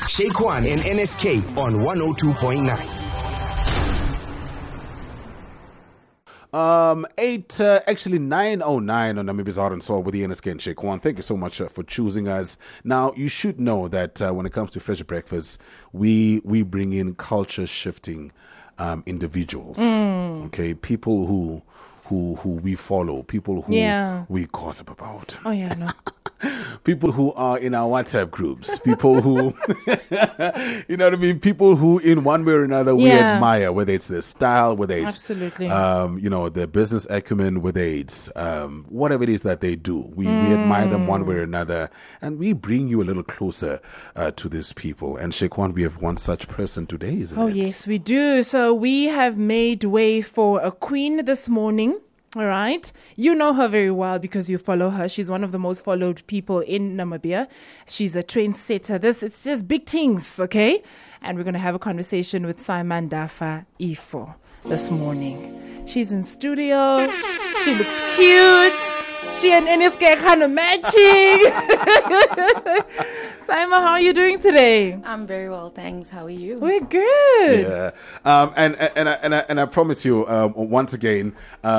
Shaquan and NSK on 102.9. Actually 9:09 on Namibi's Heart and Soul with the NSK and Shaquan. Thank you so much for choosing us. Now, you should know that when it comes to Fresh Breakfast, we bring in culture shifting individuals. Okay, people who we follow, people who we gossip about. Oh yeah, no. People who are in our WhatsApp groups, people who, you know what I mean? People who, in one way or another, we admire, whether it's their style, whether it's, absolutely, their business acumen, whether it's whatever it is that they do. We admire them one way or another, and we bring you a little closer to these people. And Shaquan, we have one such person today, isn't it? Oh, yes, we do. So we have made way for a queen this morning. All right. You know her very well because you follow her. She's one of the most followed people in Namibia. She's a trendsetter. It's just big things, okay? And we're going to have a conversation with Simandafa Ifo this morning. She's in studio. She looks cute. She and NSK kind of matching. Saima, how are you doing today? I'm very well, thanks. How are you? We're good. Yeah. And I promise you, once again,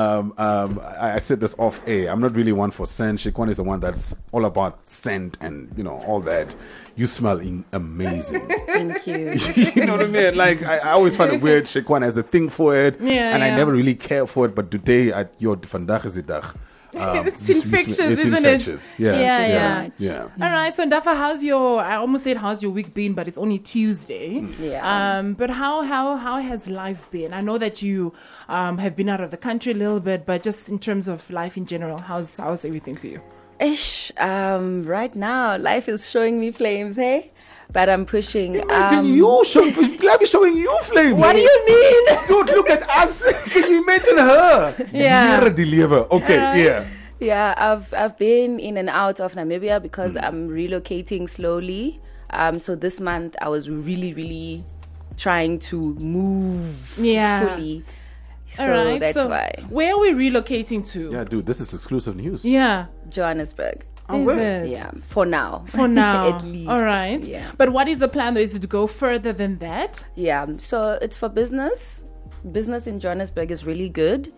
I said this off air. I'm not really one for scent. Shaquan is the one that's all about scent and, all that. You smell amazing. Thank you. You know what I mean? Like, I always find it weird. Shaquan has a thing for it. Yeah, I never really care for it. But today, your vandaag is het dag. It's infectious, isn't infectious. it? Yeah. All right, so Ndafa, how's your week been? But it's only Tuesday. Yeah. But how has life been? I know that you have been out of the country a little bit, but just in terms of life in general, how's everything for you? Right now, life is showing me flames, hey? But I'm pushing. Imagine life is showing you flames. What do you mean? Dude, look at us. Can you imagine her? Yeah. Okay, right. Yeah, I've been in and out of Namibia because I'm relocating slowly. So this month I was really, really trying to move fully. So that's why. Where are we relocating to? Yeah, dude, this is exclusive news. Yeah. Johannesburg. Is it? Yeah, for now. At least. All right. Yeah. But what is the plan though? Is it to go further than that? Yeah, so it's for business. Business in Johannesburg is really good.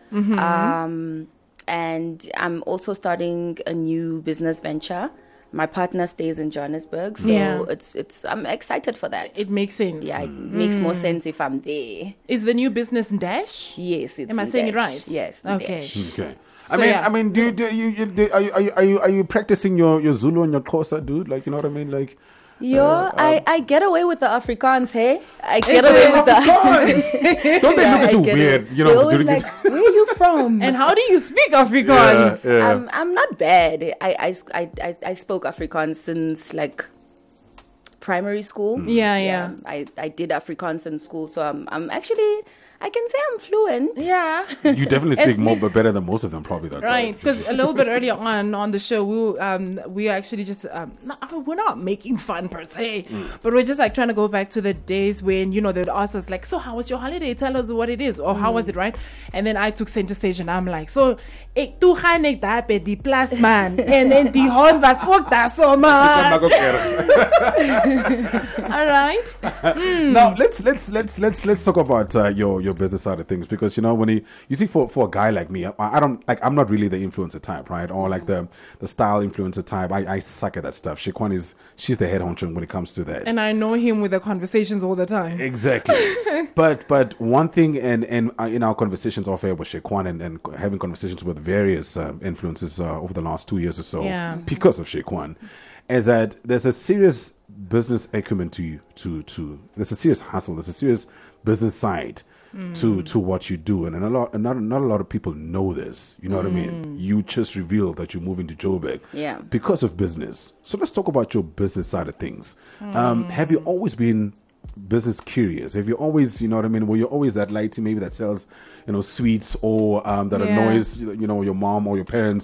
And I'm also starting a new business venture. My partner stays in Johannesburg, so it's I'm excited for that. It makes sense. Yeah, it makes more sense if I'm there. Is the new business in Dash? Yes, it's Am I in saying it Dash. right? Yes. Okay. Dash. Okay. So, I mean, are you practicing your Zulu and your Xhosa, dude? Like, you know what I mean? Like, I get away with the Afrikaans, hey? I get away with the Don't they look too weird? They always like, where are you from? And how do you speak Afrikaans? Yeah. I'm not bad. I spoke Afrikaans since like primary school. Yeah. I did Afrikaans in school, so I'm actually, I can say I'm fluent. Yeah. You definitely speak better than most of them, probably. That's right. Because a little bit earlier on the show, we actually just we're not making fun per se, but we're just like trying to go back to the days when they'd ask us like, so how was your holiday? Tell us what it is, or how was it, right? And then I took center stage and I'm like, so ek toe gaan ek daar by die plas man en then die hond was ook daar so man. All right. Now let's talk about your business side of things, because when you see for a guy like me, I'm not really the influencer type, right? Or like the style influencer type. I suck at that stuff. Shaquan she's the head honcho when it comes to that. And I know him with the conversations all the time. Exactly. but one thing, and in our conversations off air with Shaquan and having conversations with various influencers over the last 2 years or so, because of Shaquan, is that there's a serious business acumen to there's a serious hustle, there's a serious business side to what you do, and not a lot of people know this. You know what I mean? You just revealed that you're moving to Joburg because of business. So let's talk about your business side of things. Have you always been business curious? Have you always, were you always that lady maybe that sells, sweets, or that annoys, your mom or your parents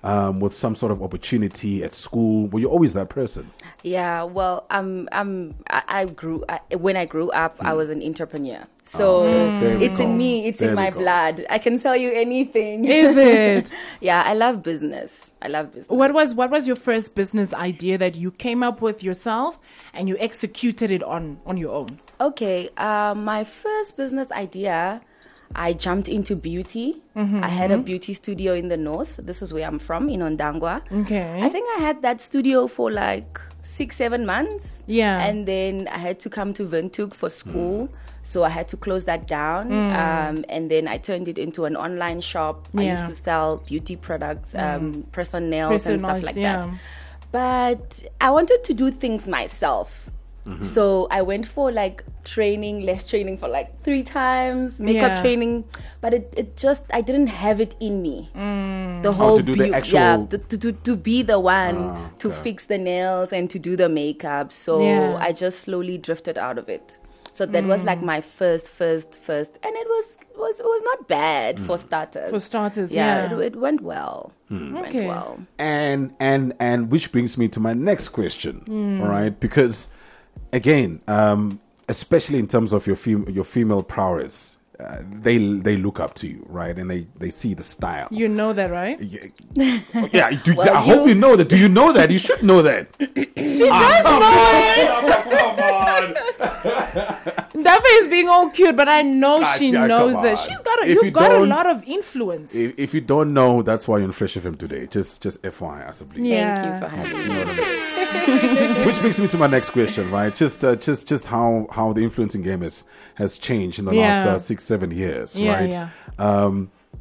with some sort of opportunity at school? Were you always that person? Yeah, well, when I grew up, I was an entrepreneur. So it's in me, it's in my blood. I can tell you anything. Is it? Yeah, I love business. What was your first business idea that you came up with yourself and you executed it on your own? Okay, my first business idea, I jumped into beauty. I had a beauty studio in the north. This is where I'm from, in Ondangwa. Okay. I think I had that studio for like 6-7 months. Yeah. And then I had to come to Windhoek for school. So I had to close that down. And then I turned it into an online shop. I used to sell beauty products, press-on nails and stuff like that. But I wanted to do things myself. So I went for like less training for like 3 times, makeup training, but it just, I didn't have it in me. The whole to do the actual... to be the one to fix the nails and to do the makeup. So I just slowly drifted out of it. So that was like my first, and it was not bad for starters. For starters, it went well. Went well. And which brings me to my next question. All right, because again, especially in terms of your female prowess, they look up to you, right? And they see the style. You know that, right? Yeah. I hope you know that. Do you know that? You should know that. She does know it. Come on. Dafa is being all cute, but I know she knows that. You've got a lot of influence. If you don't know, that's why you're on Fresh FM today. Just FYI, Asabli. Thank you for having me. You know what I mean? Which brings me to my next question, right? Just how the influencing game has changed in the last 6-7 years, right? Yeah.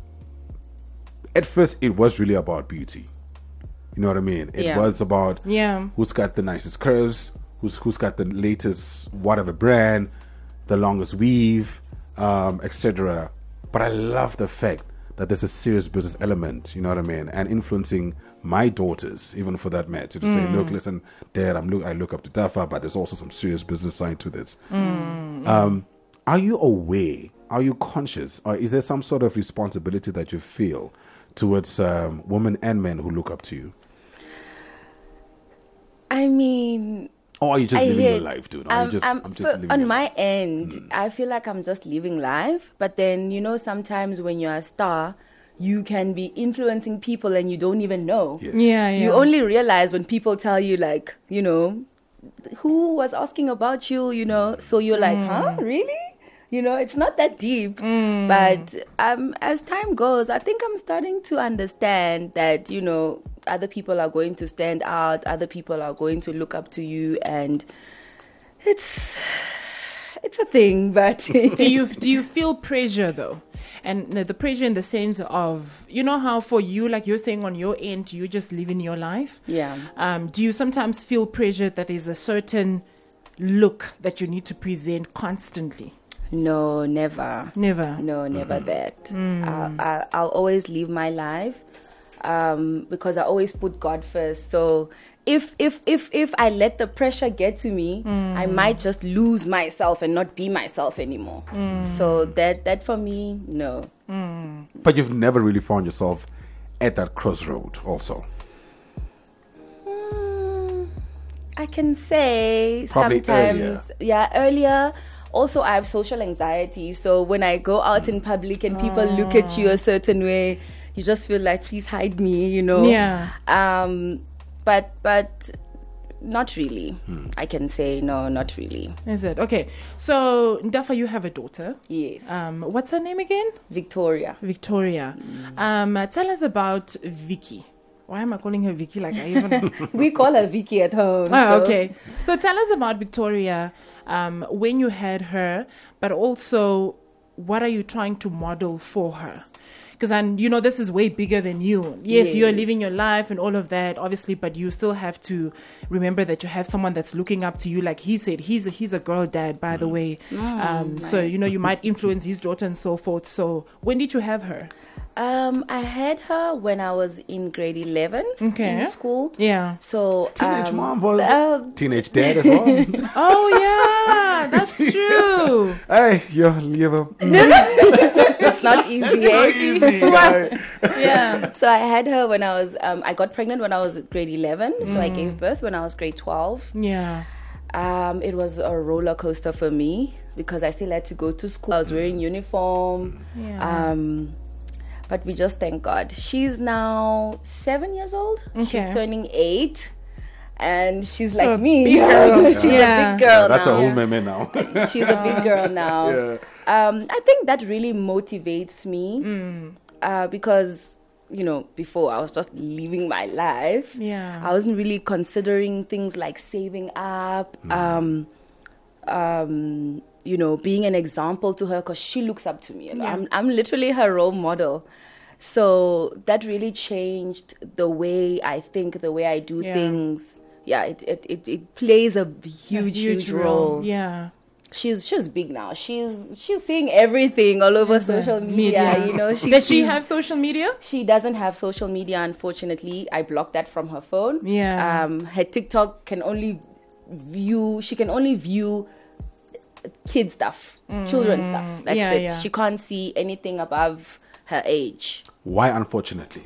At first, it was really about beauty. You know what I mean? It was about who's got the nicest curves, who's got the latest whatever brand, the longest weave, etc. But I love the fact that there's a serious business element, you know what I mean, and influencing my daughters, even for that matter, to say, look, listen, Dad, I look up to Dafa, but there's also some serious business side to this. Are you aware? Are you conscious? Or is there some sort of responsibility that you feel towards women and men who look up to you? I mean... Or are you just living your life, dude? I'm just living on my end, I feel like I'm just living life. But then, you know, sometimes when you're a star, you can be influencing people and you don't even know. Yes. Yeah. You only realize when people tell you, like, you know, who was asking about you, you know. So you're like, huh? Really? You know, it's not that deep. But as time goes, I think I'm starting to understand that, you know, other people are going to stand out, other people are going to look up to you, and it's a thing. But do you feel pressure though? And the pressure in the sense of, you know how for you, like you're saying on your end, you just living your life. Yeah. Do you sometimes feel pressure that there's a certain look that you need to present constantly? No, never. Never. No, never that. I'll always live my life because I always put God first. So if I let the pressure get to me, I might just lose myself and not be myself anymore. So that for me, no. But you've never really found yourself at that crossroad also? I can say probably sometimes. Earlier. Also, I have social anxiety. So when I go out in public and people look at you a certain way, you just feel like, please hide me, you know. Yeah. But not really. I can say no, not really. Is it? Okay. So, Dafa, you have a daughter. Yes. What's her name again? Victoria. Tell us about Vicky. Why am I calling her Vicky? Like I even we call her Vicky at home. Okay. So tell us about Victoria. When you had her, but also what are you trying to model for her? Because you know this is way bigger than you. Yes, you're living your life and all of that, obviously, but you still have to remember that you have someone that's looking up to you. Like he said, he's a girl dad, by the way. Nice. So you know you might influence his daughter and so forth. So when did you have her? I had her when I was in grade 11 in school. Yeah. So teenage mom was teenage dad as well. Oh yeah, that's true. Hey, you're It's not easy. Yeah. So I had her when I was, I got pregnant when I was grade 11. So I gave birth when I was grade 12. Yeah. It was a roller coaster for me because I still had to go to school. I was wearing uniform. Yeah. But we just thank God. She's now 7 years old. Okay. She's turning 8. And she's So like me. big girl. She's a big girl Yeah, that's now. a whole meme now. She's a big girl now. Yeah. I think that really motivates me because, you know, before I was just living my life. Yeah. I wasn't really considering things like saving up, you know, being an example to her because she looks up to me. Yeah. I'm literally her role model. So that really changed the way I think, the way I do things. Yeah, it plays a huge role. Yeah. She's big now. She's seeing everything all over social media. You know, does she have social media? She doesn't have social media, unfortunately. I blocked that from her phone. Yeah. Her TikTok can only view kid stuff, children stuff. That's it. Yeah. She can't see anything above her age. Why, unfortunately?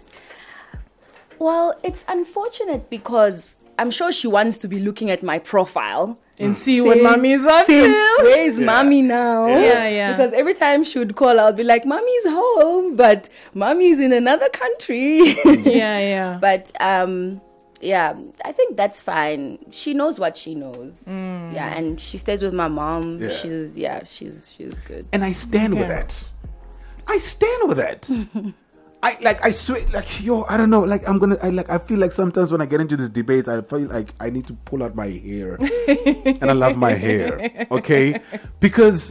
Well, it's unfortunate because I'm sure she wants to be looking at my profile And see what mommy is up to. Where is mommy now? Yeah. Because every time she would call, I'll be like, mommy's home, but mommy's in another country. Yeah. But yeah, I think that's fine. She knows what she knows. Yeah, and she stays with my mom. Yeah. She's good. And I stand with that. I stand with that. I swear, I don't know, I feel like sometimes when I get into this debate, I feel like I need to pull out my hair. And I love my hair, okay? Because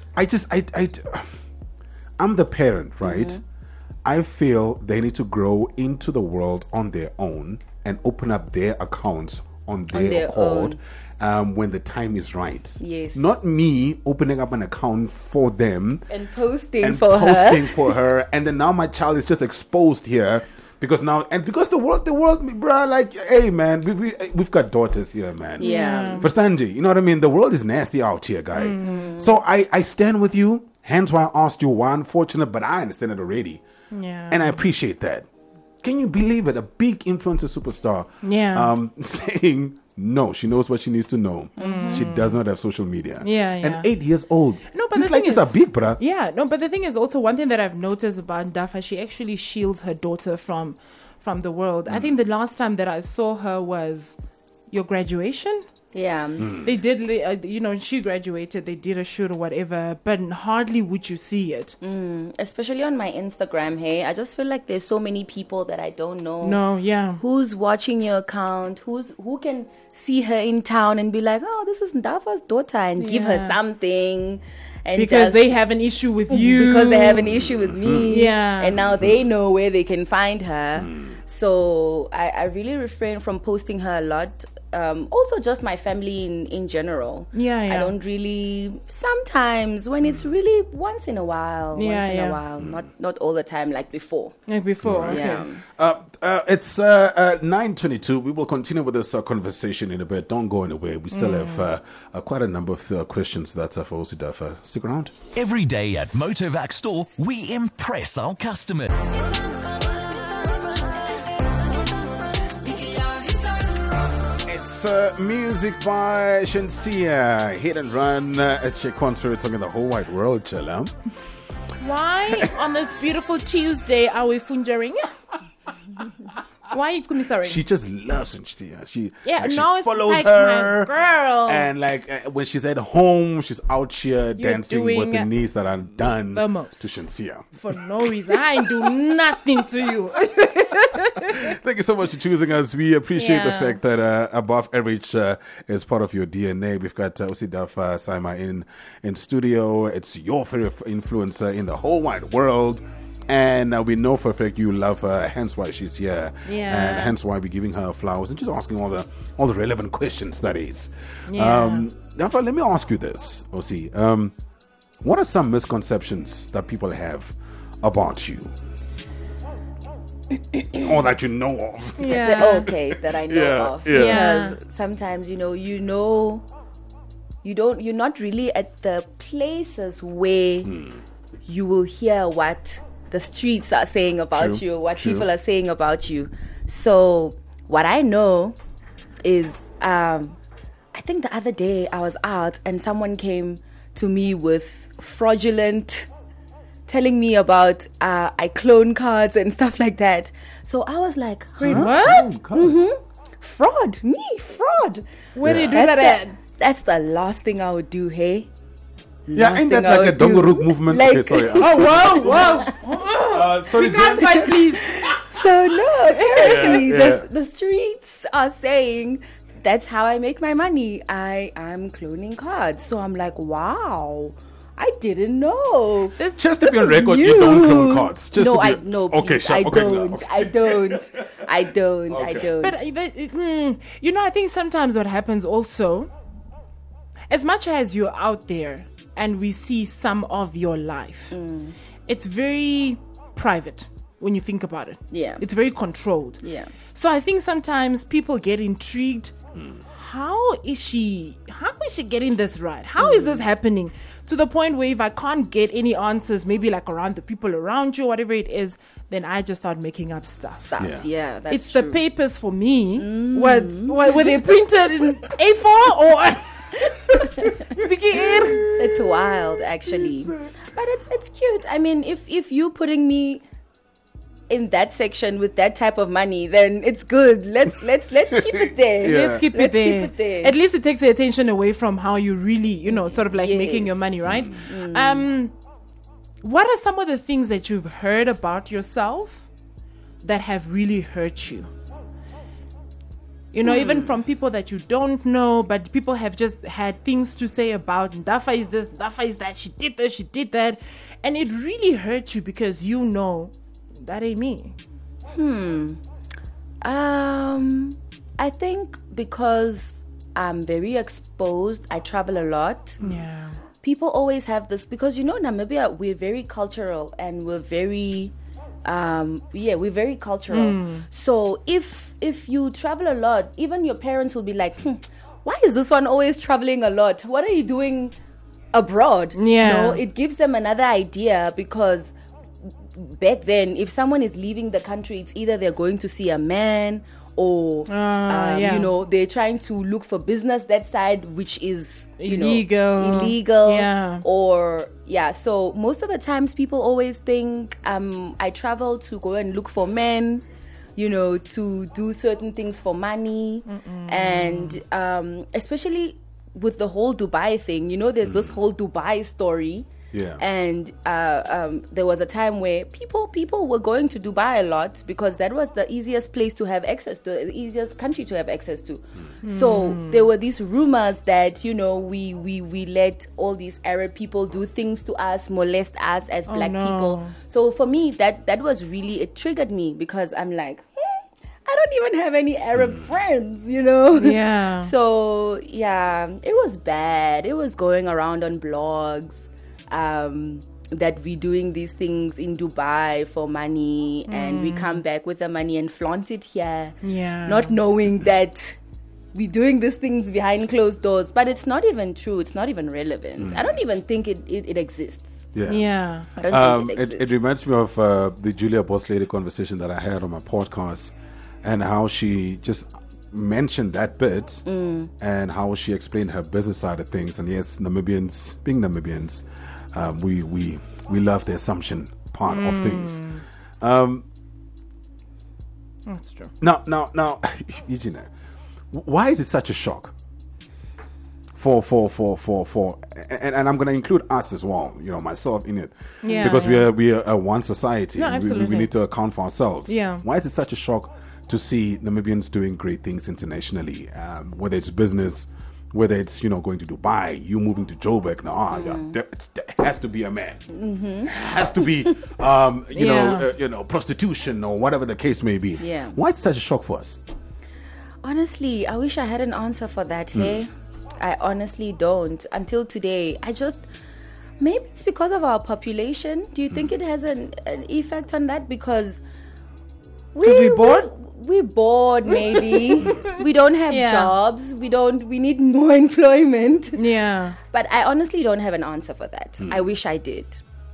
I'm the parent, right? Mm-hmm. I feel they need to grow into the world on their own and open up their accounts on their accord. When the time is right. Yes. Not me opening up an account for them and posting for her. And then now my child is just exposed here because the world, bruh, like, hey man, we've got daughters here, man. Yeah. Verstanji, you know what I mean? The world is nasty out here, guy. Mm-hmm. So I stand with you. Hence why I asked you why unfortunate, but I understand it already. Yeah. And I appreciate that. Can you believe it? A big influencer superstar. Yeah. Saying no, she knows what she needs to know. Mm-hmm. She does not have social media. Yeah. And 8 years old. No, but these ladies are big, bruh. Yeah, no, but the thing is also one thing that I've noticed about Dafa, she actually shields her daughter from the world. I think the last time that I saw her was your graduation. Yeah. They did, she graduated, they did a shoot or whatever, but hardly would you see it. Especially on my Instagram, hey. I just feel like there's so many people that I don't know. No, yeah. Who's watching your account? Who can see her in town and be like, oh, this is Ndafa's daughter, and give her something. And because they have an issue with you. Because they have an issue with me. Yeah. And now they know where they can find her. So I really refrain from posting her a lot. Also just my family in general. Yeah. I don't really, sometimes when it's really once in a while, not all the time like before. Okay. It's 9:22. We will continue with this conversation in a bit. Don't go anywhere. We still have quite a number of questions that's for Osidafa. Stick around. Every day at Motovac Store, we impress our customers. Music by Shensia, Hit and Run, as she concerts song in the whole wide world, Chalam. Why on this beautiful Tuesday are we fundering? Why you couldn't sorry? She just loves Shensia. She now follows it's like her, my girl. And when she's at home, she's out here dancing with the knees that are done the most to Shensia. For no reason. I ain't do nothing to you. Thank you so much for choosing us. We appreciate the fact that Above Average is part of your DNA. We've got Osidafa Saima in studio. It's your favorite influencer in the whole wide world. And we know for a fact you love her, hence why she's here. Yeah. And hence why we're giving her flowers and just asking all the relevant questions, that is. Yeah. Therefore, let me ask you this, Osi. What are some misconceptions that people have about you? Or that you know of? Yeah. That I know of. Yeah. Because sometimes, you're not really at the places where you will hear what the streets are saying about you, what people are saying about you. So what I know is, I think the other day I was out and someone came to me with fraudulent, telling me about I clone cards and stuff like that. So I was like, huh? Wait, what? Fraud? Me? Fraud? Where do you do that at? That's the last thing I would do, hey? Ain't that like a Dongoruk movement? Like, okay, sorry. Wow. Sorry, Can't fight, please. So no, seriously, the streets are saying that's how I make my money. I'm cloning cards. So I'm like, wow, I didn't know. Just to be on record, you don't clone cards. Just No, to be, I no. Okay, Please, sure. I Okay, don't. no, okay. I don't. I don't. Okay. I don't. But you know, I think sometimes what happens also, as much as you're out there and we see some of your life, it's very private when you think about it. Yeah. It's very controlled. Yeah. So I think sometimes people get intrigued. How is she getting this right? How is this happening? To the point where if I can't get any answers, maybe like around the people around you, whatever it is, then I just start making up stuff. Yeah, that's It's true. the papers for me. What were they printed in A4 or speaking air? It's wild, actually, but it's cute. I mean, if you putting me in that section with that type of money, then it's good. Let's keep it there. Yeah. Let's keep it Let's there. keep it there. At least it takes the attention away from how you really, sort of like Yes. making your money, right? What are some of the things that you've heard about yourself that have really hurt you? Even from people that you don't know, but people have just had things to say about Dafa is this, Dafa is that, she did this, she did that. And it really hurt you because that ain't me. I think because I'm very exposed, I travel a lot. Yeah. People always have this, because Namibia, we're very cultural and we're very we're very cultural. So if you travel a lot, even your parents will be like, why is this one always traveling a lot? What are you doing abroad? Yeah. It gives them another idea, because back then, if someone is leaving the country, it's either they're going to see a man or they're trying to look for business that side, which is illegal, so most of the times people always think I travel to go and look for men, to do certain things for money. And especially with the whole Dubai thing, there's this whole Dubai story. Yeah. And there was a time where people were going to Dubai a lot because that was the easiest place to have access to, the easiest country to have access to. So there were these rumors that, we let all these Arab people do things to us, molest us as black people. So for me, that was really, it triggered me, because I'm like, I don't even have any Arab friends, Yeah. So yeah, it was bad. It was going around on blogs. That we're doing these things in Dubai for money, and we come back with the money and flaunt it here, not knowing that we're doing these things behind closed doors. But it's not even true. It's not even relevant. I don't even think it exists. Yeah. I don't think it exists. It reminds me of the Julia Boss Lady conversation that I had on my podcast, and how she just mentioned that bit, and how she explained her business side of things. And yes, Namibians, being Namibians, we love the assumption part of things. That's true. Now, Eugenia, why is it such a shock for and I'm going to include us as well, myself in it, because we are one society. No, absolutely. We need to account for ourselves. Yeah. Why is it such a shock to see Namibians doing great things internationally, whether it's business, whether it's going to Dubai, you moving to Joburg now, there has to be a man, it has to be prostitution or whatever the case may be. Yeah. Why is it such a shock for us? Honestly, I wish I had an answer for that. Hey, I honestly don't. Until today, maybe it's because of our population. Do you think it has an effect on that? Because we're bored? We're bored, maybe. We don't have jobs. We need more employment. Yeah. But I honestly don't have an answer for that. I wish I did.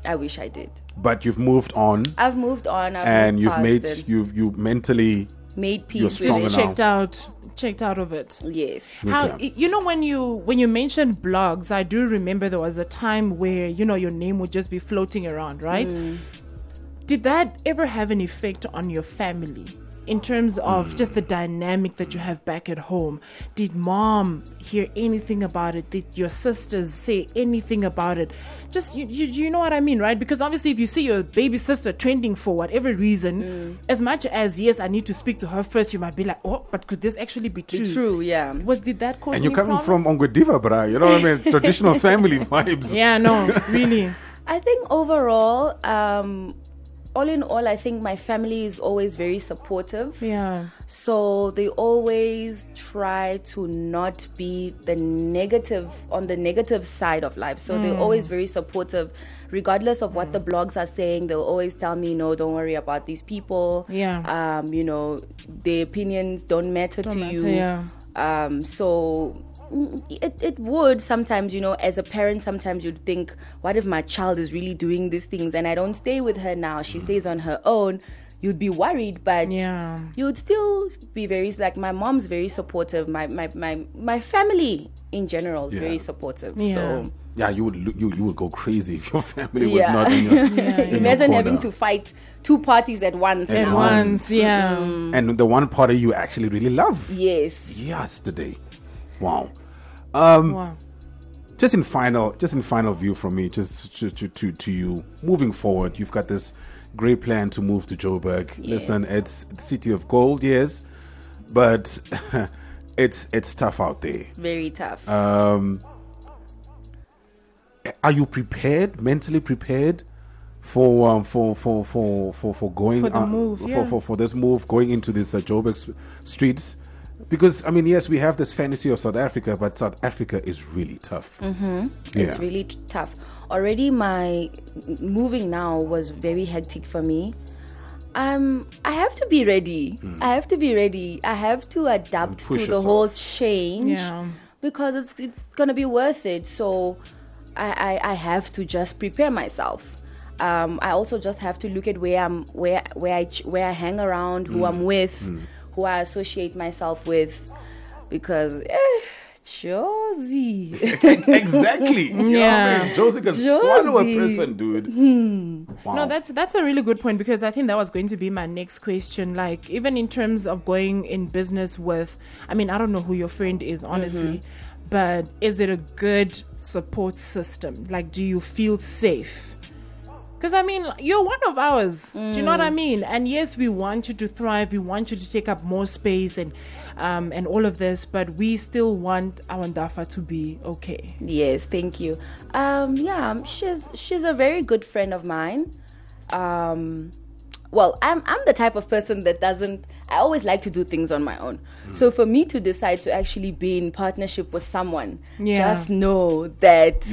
I wish I did. But you've moved on. I've moved on. And you've mentally made peace with it. Checked out of it. Yes. How when you mentioned blogs, I do remember there was a time where your name would just be floating around, right? Did that ever have an effect on your family in terms of just the dynamic that you have back at home? Did mom hear anything about it? Did your sisters say anything about it? Just you know what I mean, right? Because obviously if you see your baby sister trending for whatever reason, as much as yes, I need to speak to her first, you might be like, oh, but could this actually be true? True, yeah. Did that cause? And you're coming from Ongwediva, bro. You know what I mean? Traditional family vibes. Yeah, no, really. I think overall, all in all, I think my family is always very supportive. Yeah. So they always try to not be on the negative side of life. So they're always very supportive. Regardless of what the blogs are saying, they'll always tell me, no, don't worry about these people. Yeah. Their opinions don't matter to you. Yeah. So it would sometimes, as a parent, sometimes you'd think, what if my child is really doing these things and I don't stay with her now, she stays on her own? You'd be worried, but you'd still be my mom's very supportive. My family in general is very supportive. So yeah, you would go crazy if your family was not in your Imagine having to fight two parties at once. Yeah. And the one party you actually really love. Yes. Yesterday. Wow. Just in final view from me, just to you, moving forward, you've got this great plan to move to Joburg. Yes. Listen, it's the city of gold, yes, but it's tough out there. Very tough. Are you mentally prepared for going for the move, for this move, going into these Joburg streets? Because, yes, we have this fantasy of South Africa, but South Africa is really tough. It's really tough. Already my moving now was very hectic for me. I have to be ready. I have to adapt to the whole change because it's going to be worth it. So I have to just prepare myself. I also just have to look at where I hang around, who I'm with, who I associate myself with, because Josie. Exactly. Josie can swallow a person, dude. Wow. No, that's a really good point, because I think that was going to be my next question. Like, even in terms of going in business with, I don't know who your friend is, honestly, but is it a good support system? Like, do you feel safe? Because, you're one of ours. Do you know what I mean? And yes, we want you to thrive. We want you to take up more space and all of this. But we still want our Ndafa to be okay. Yes, thank you. She's a very good friend of mine. Well, I'm the type of person that I always like to do things on my own. So for me to decide to actually be in partnership with someone, just know that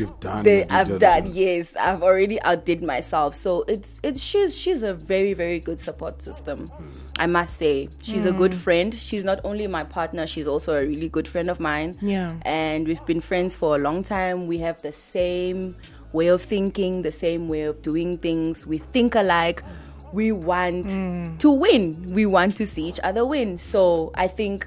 I've already outdid myself. So she's a very, very good support system. I must say, she's a good friend. She's not only my partner, she's also a really good friend of mine. Yeah. And we've been friends for a long time. We have the same way of thinking, the same way of doing things. We think alike. We want to win. We want to see each other win. So I think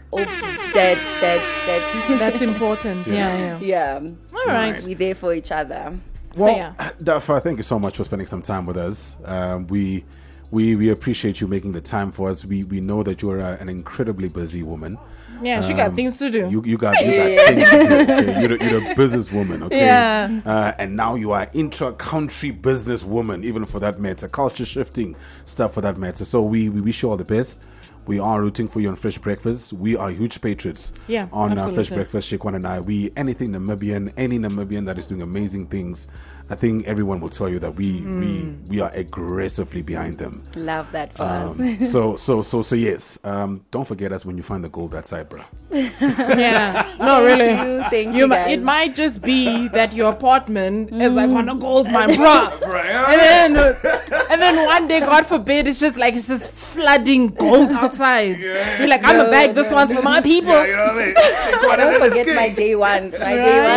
that's important. Yeah. All right. We're there for each other. Well, Dafa, thank you so much for spending some time with us. We appreciate you making the time for us. We know that you're an incredibly busy woman. Yeah, she got things to do. You got things to do. Okay? You're a businesswoman, okay? Yeah. And now you are intra-country businesswoman, even for that matter. Culture shifting stuff for that matter. So we wish you all the best. We are rooting for you on Fresh Breakfast. We are huge patriots on Fresh Breakfast, Shekwan and I. Anything Namibian, any Namibian that is doing amazing things, I think everyone will tell you that we are aggressively behind them. Love that for us. So yes. Don't forget us when you find the gold that side, bro. Yeah. No, really. Thank you guys. It might just be that your apartment is like on a gold mine, bro. And then one day, God forbid, it's just flooding gold out outside. You're like, I'm a bag. This one's for my people. Yeah, you know what I mean? I don't forget my J1s. My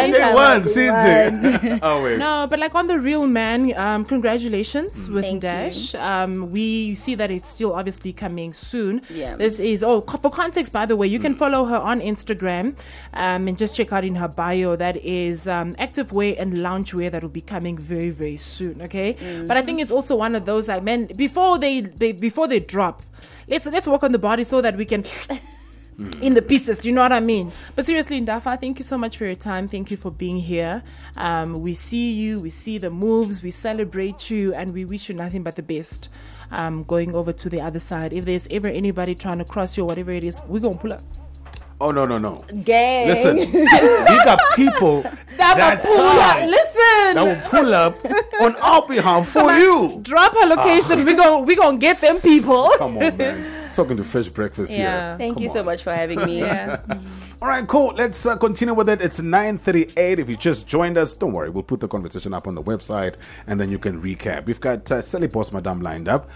J1, oh wait. No, but like on the real man, congratulations with Thank Dash. We see that it's still obviously coming soon. Yeah. This is for context, by the way, you can follow her on Instagram and just check out in her bio that is activewear and loungewear that will be coming very, very soon. Okay, but I think it's also one of those like men before they drop. Let's work on the body so that we can. In the pieces, do you know what I mean? But seriously, Ndafa, thank you so much for your time. Thank you for being here. We see you, we see the moves, we celebrate you, and we wish you nothing but the best. Going over to the other side. If there's ever anybody trying to cross you or whatever it is, we're gonna pull up. Oh no. Gang. Listen, we got people that will pull up on our behalf for you. Drop her location. We gonna get them people. Come on, man. Talking to Fresh Breakfast here. Thank you so much for having me. All right, cool. Let's continue with it. It's 9:38. If you just joined us, don't worry. We'll put the conversation up on the website, and then you can recap. We've got Silly Boss Madame lined up.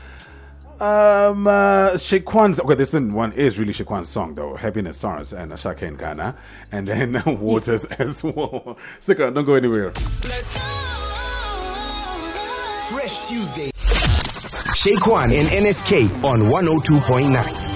Shekwan's, okay, this one is really Shekwan's song though. Happiness SARS and Ashake in Ghana. And then Waters as well. Stick around, don't go anywhere. Fresh Tuesday. Shekwan and NSK on 102.9.